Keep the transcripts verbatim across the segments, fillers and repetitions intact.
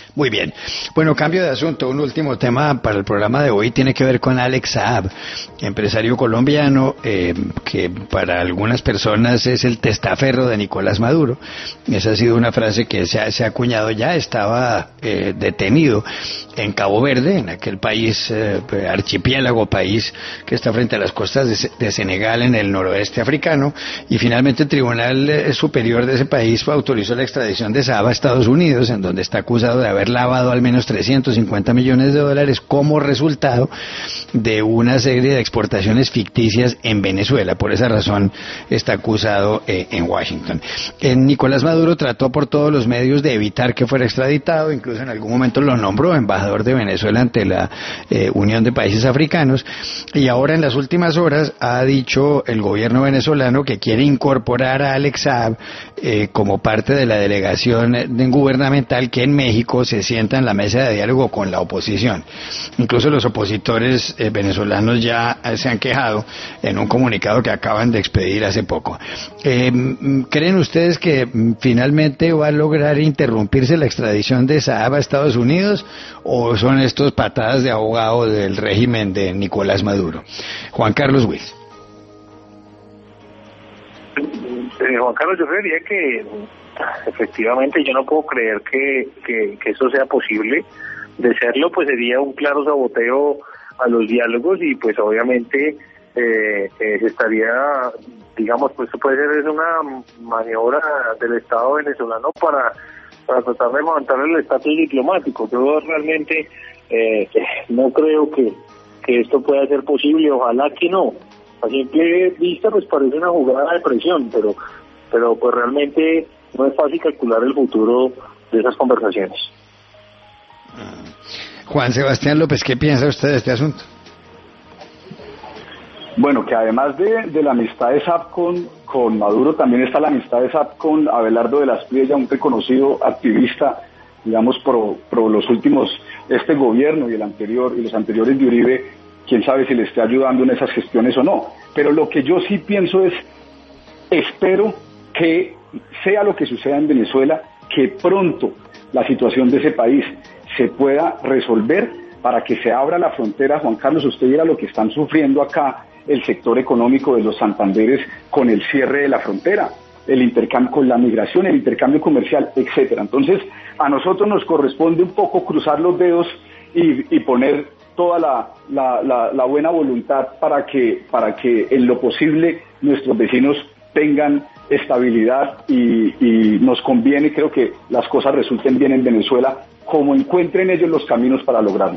Muy bien. Bueno, cambio de asunto. Un último tema para el programa de hoy tiene que ver con Alex Saab, empresario colombiano eh, que para algunas personas es el testaferro de Nicolás Maduro. Esa ha sido una frase que se ha, se ha acuñado ya. Estaba eh, detenido en Cabo Verde, en aquel país, eh, archipiélago, país que está frente a las costas de, de Senegal en el noroeste africano, y finalmente el Tribunal eh, Superior de ese país autorizó la extradición de Saab a Estados Unidos, en donde está acusado de haber lavado al menos trescientos cincuenta millones de dólares como resultado de una serie de exportaciones ficticias en Venezuela. Por esa razón está acusado eh, en Washington. Eh, Nicolás Maduro trató por todos los medios de evitar que fuera extraditado, incluso en algún momento lo nombró embajador de Venezuela ante la eh, Unión de Países Africanos, y ahora en las últimas horas ha dicho el gobierno venezolano que quiere incorporar a Alex Saab eh, como parte de la delegación gubernamental que en México se sienta en la mesa de diálogo con la oposición. Incluso los opositores eh, venezolanos ya se han quejado en un comunicado que acaban de expedir hace poco. Eh, ¿Creen ustedes que finalmente va a lograr interrumpirse la extradición de Saab a Estados Unidos, o son estos patadas de ahogado del régimen de Nicolás Maduro? Juan Carlos Wills. Eh, Juan Carlos, yo creería que efectivamente yo no puedo creer que, que, que eso sea posible. De serlo, pues sería un claro saboteo a los diálogos, y pues obviamente eh, eh, se estaría, digamos, pues puede ser es una maniobra del Estado venezolano para, para tratar de levantar el estatus diplomático. Yo realmente eh, no creo que, que esto pueda ser posible, ojalá que no. A simple vista pues parece una jugada de presión, pero pero pues realmente no es fácil calcular el futuro de esas conversaciones. Juan Sebastián López, ¿qué piensa usted de este asunto? Bueno, que además de, de la amistad de Saab con, con Maduro, también está la amistad de Saab con Abelardo de las Priella, un reconocido activista, digamos, pro, pro los últimos, este gobierno y el anterior y los anteriores de Uribe. Quién sabe si le esté ayudando en esas gestiones o no. Pero lo que yo sí pienso es, espero que sea lo que suceda en Venezuela, que pronto la situación de ese país se pueda resolver para que se abra la frontera. Juan Carlos, usted viera lo que están sufriendo acá el sector económico de los Santanderes con el cierre de la frontera, el intercambio con la migración, el intercambio comercial, etcétera. Entonces, a nosotros nos corresponde un poco cruzar los dedos y, y poner toda la, la, la, la buena voluntad para que, para que en lo posible nuestros vecinos tengan estabilidad, y, y nos conviene, creo que las cosas resulten bien en Venezuela, como encuentren ellos los caminos para lograrlo.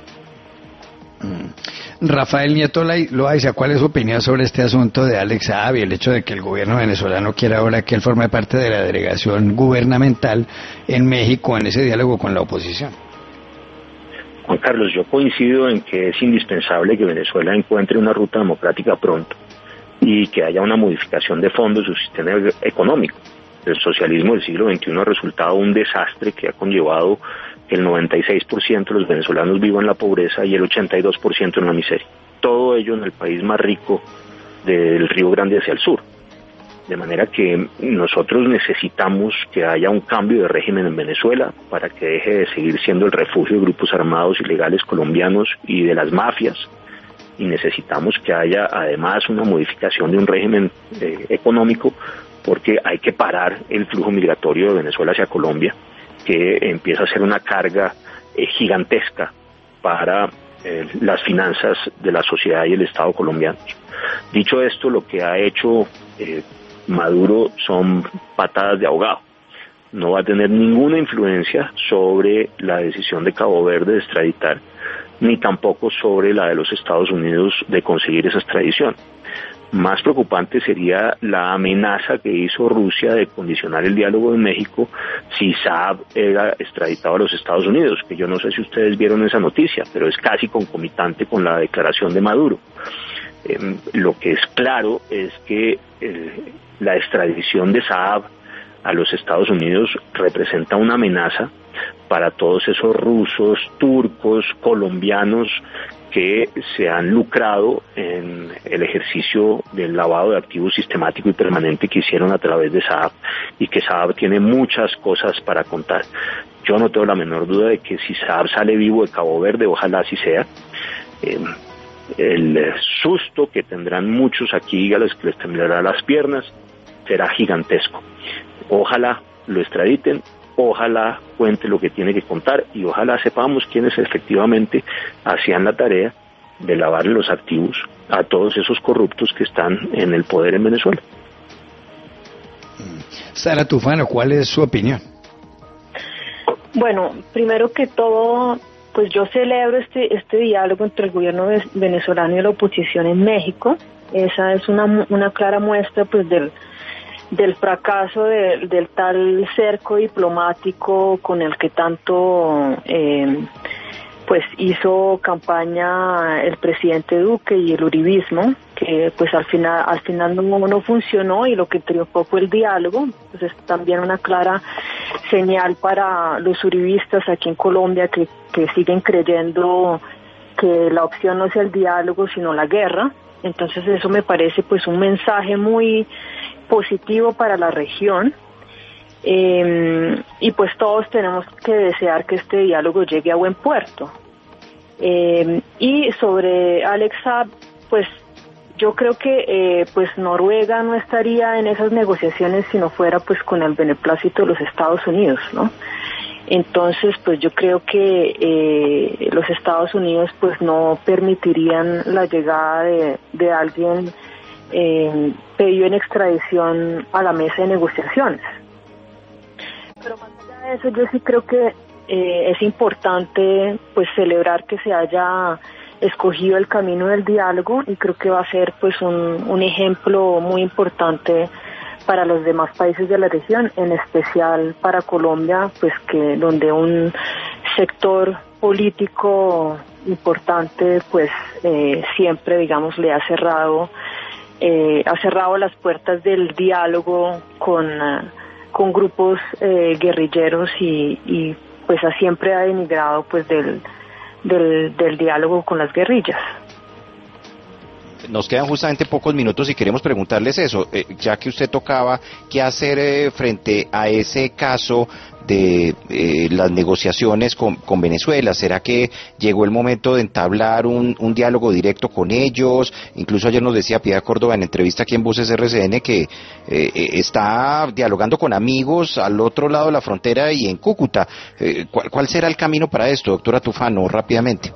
Rafael Nieto Loaiza, ¿cuál es su opinión sobre este asunto de Alex Saab y el hecho de que el gobierno venezolano quiera ahora que él forme parte de la delegación gubernamental en México en ese diálogo con la oposición? Juan Carlos, yo coincido en que es indispensable que Venezuela encuentre una ruta democrática pronto y que haya una modificación de fondo de su sistema económico. El socialismo del siglo veintiuno ha resultado un desastre que ha conllevado que el noventa y seis por ciento de los venezolanos vivan en la pobreza y el ochenta y dos por ciento en la miseria. Todo ello en el país más rico del Río Grande hacia el sur. De manera que nosotros necesitamos que haya un cambio de régimen en Venezuela para que deje de seguir siendo el refugio de grupos armados ilegales colombianos y de las mafias. Y necesitamos que haya además una modificación de un régimen eh, económico, porque hay que parar el flujo migratorio de Venezuela hacia Colombia, que empieza a ser una carga eh, gigantesca para eh, las finanzas de la sociedad y el Estado colombianos. Dicho esto, lo que ha hecho eh, Maduro son patadas de ahogado. No va a tener ninguna influencia sobre la decisión de Cabo Verde de extraditar, ni tampoco sobre la de los Estados Unidos de conseguir esa extradición. Más preocupante sería la amenaza que hizo Rusia de condicionar el diálogo en México si Saab era extraditado a los Estados Unidos, que yo no sé si ustedes vieron esa noticia, pero es casi concomitante con la declaración de Maduro. Eh, lo que es claro es que eh, la extradición de Saab a los Estados Unidos representa una amenaza para todos esos rusos, turcos, colombianos que se han lucrado en el ejercicio del lavado de activos sistemático y permanente que hicieron a través de Saab, y que Saab tiene muchas cosas para contar. Yo no tengo la menor duda de que si Saab sale vivo de Cabo Verde, ojalá así sea, eh, el susto que tendrán muchos aquí, a los que les temblará las piernas, será gigantesco. Ojalá lo extraditen, ojalá cuente lo que tiene que contar, y ojalá sepamos quiénes efectivamente hacían la tarea de lavarle los activos a todos esos corruptos que están en el poder en Venezuela. Sara Tufano, ¿cuál es su opinión? Bueno, primero que todo, pues yo celebro este este diálogo entre el gobierno venezolano y la oposición en México. Esa es una una clara muestra, pues, del del fracaso de, del tal cerco diplomático con el que tanto eh, pues hizo campaña el presidente Duque y el uribismo, que pues al final al final no, no funcionó, y lo que triunfó fue el diálogo. Pues es también una clara señal para los uribistas aquí en Colombia, que, que siguen creyendo que la opción no es el diálogo sino la guerra. Entonces eso me parece pues un mensaje muy positivo para la región, eh, y pues todos tenemos que desear que este diálogo llegue a buen puerto. Eh, y sobre Alex Saab, pues yo creo que eh, pues Noruega no estaría en esas negociaciones si no fuera pues con el beneplácito de los Estados Unidos, ¿no? Entonces, pues yo creo que eh, los Estados Unidos pues no permitirían la llegada de, de alguien eh, pedido en extradición a la mesa de negociaciones. Pero más allá de eso, yo sí creo que eh, es importante pues celebrar que se haya escogido el camino del diálogo, y creo que va a ser pues un, un ejemplo muy importante para los demás países de la región, en especial para Colombia, pues que donde un sector político importante pues eh, siempre, digamos, le ha cerrado eh, ha cerrado las puertas del diálogo con uh, con grupos eh, guerrilleros, y, y pues ha siempre ha denigrado pues del del del diálogo con las guerrillas. Nos quedan justamente pocos minutos y queremos preguntarles eso, eh, ya que usted tocaba qué hacer eh, frente a ese caso de eh, las negociaciones con, con Venezuela. ¿Será que llegó el momento de entablar un, un diálogo directo con ellos? Incluso ayer nos decía Piedad Córdoba en entrevista aquí en Voces R C N que eh, está dialogando con amigos al otro lado de la frontera y en Cúcuta. Eh, ¿cuál, ¿Cuál será el camino para esto, doctora Tufano, rápidamente?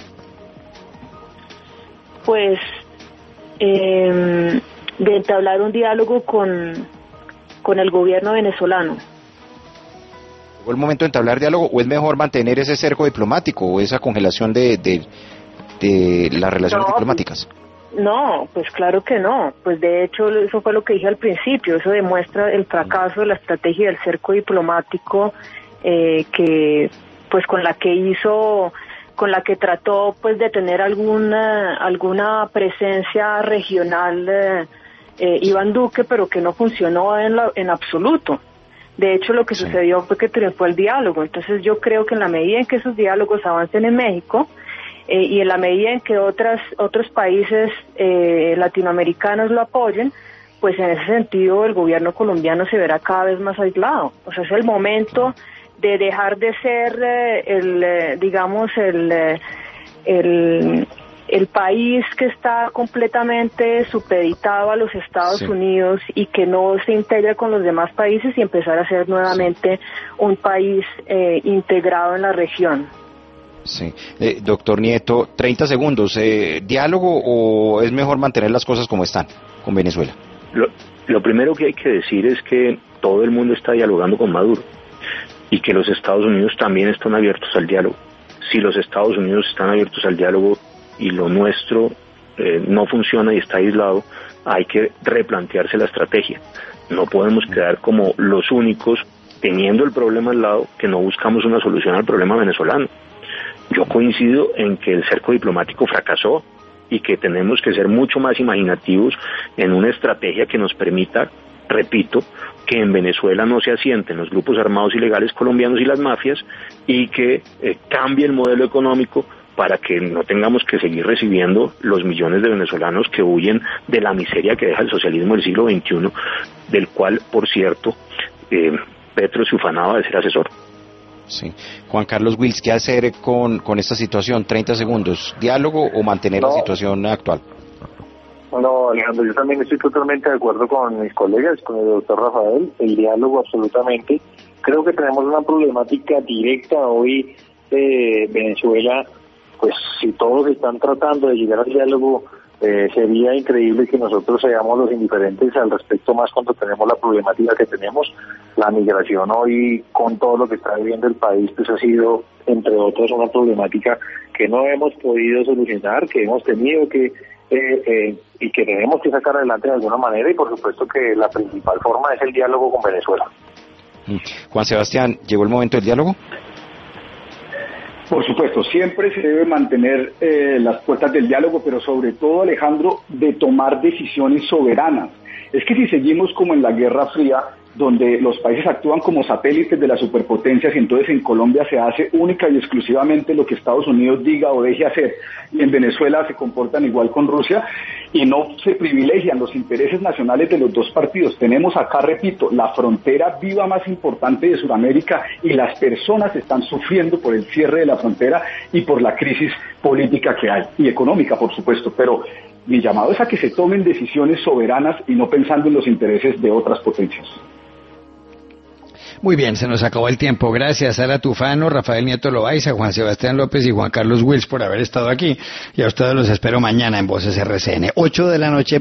Pues Eh, de entablar un diálogo con, con el gobierno venezolano. ¿Llegó el momento de entablar diálogo, o es mejor mantener ese cerco diplomático o esa congelación de, de, de las relaciones no, diplomáticas? No, pues claro que no. Pues de hecho eso fue lo que dije al principio. Eso demuestra el fracaso de la estrategia del cerco diplomático eh, que pues con la que hizo con la que trató pues de tener alguna alguna presencia regional eh, eh, Iván Duque, pero que no funcionó en, la, en absoluto. De hecho, lo que sí. sucedió fue que triunfó el diálogo. Entonces yo creo que en la medida en que esos diálogos avancen en México eh, y en la medida en que otras otros países eh, latinoamericanos lo apoyen, pues en ese sentido el gobierno colombiano se verá cada vez más aislado. O sea, es el momento de dejar de ser eh, el, eh, digamos, el, eh, el, el país que está completamente supeditado a los Estados sí. Unidos y que no se integra con los demás países, y empezar a ser nuevamente sí. un país eh, integrado en la región. Sí. Eh, doctor Nieto, treinta segundos. Eh, ¿Diálogo o es mejor mantener las cosas como están con Venezuela? Lo, lo primero que hay que decir es que todo el mundo está dialogando con Maduro, y que los Estados Unidos también están abiertos al diálogo. Si los Estados Unidos están abiertos al diálogo y lo nuestro eh, no funciona y está aislado, hay que replantearse la estrategia. No podemos quedar como los únicos, teniendo el problema al lado, que no buscamos una solución al problema venezolano. Yo coincido en que el cerco diplomático fracasó y que tenemos que ser mucho más imaginativos en una estrategia que nos permita repito, que en Venezuela no se asienten los grupos armados ilegales colombianos y las mafias, y que eh, cambie el modelo económico para que no tengamos que seguir recibiendo los millones de venezolanos que huyen de la miseria que deja el socialismo del siglo veintiuno, del cual, por cierto, eh, Petro se ufanaba de ser asesor. Sí. Juan Carlos Wills, ¿qué hacer con, con esta situación? treinta segundos. ¿Diálogo o mantener no. la situación actual? No, Alejandro, yo también estoy totalmente de acuerdo con mis colegas, con el doctor Rafael, el diálogo absolutamente. Creo que tenemos una problemática directa hoy de Venezuela, pues si todos están tratando de llegar al diálogo, eh, sería increíble que nosotros seamos los indiferentes al respecto, más cuando tenemos la problemática que tenemos. La migración hoy, con todo lo que está viviendo el país, pues ha sido, entre otros, una problemática que no hemos podido solucionar, que hemos tenido que Eh, eh, y que tenemos que sacar adelante de alguna manera, y por supuesto que la principal forma es el diálogo con Venezuela. Juan Sebastián, ¿llegó el momento del diálogo? Por supuesto, siempre se debe mantener eh, las puertas del diálogo, pero sobre todo, Alejandro, de tomar decisiones soberanas. Es que si seguimos como en la Guerra Fría, donde los países actúan como satélites de las superpotencias, y entonces en Colombia se hace única y exclusivamente lo que Estados Unidos diga o deje hacer, y en Venezuela se comportan igual con Rusia, y no se privilegian los intereses nacionales de los dos partidos. Tenemos acá, repito, la frontera viva más importante de Sudamérica, y las personas están sufriendo por el cierre de la frontera y por la crisis política que hay, y económica, por supuesto, pero mi llamado es a que se tomen decisiones soberanas y no pensando en los intereses de otras potencias. Muy bien, se nos acabó el tiempo. Gracias a Sara Tufano, Rafael Nieto Loaiza, Juan Sebastián López y Juan Carlos Wills por haber estado aquí. Y a ustedes los espero mañana en Voces R C N, ocho de la noche.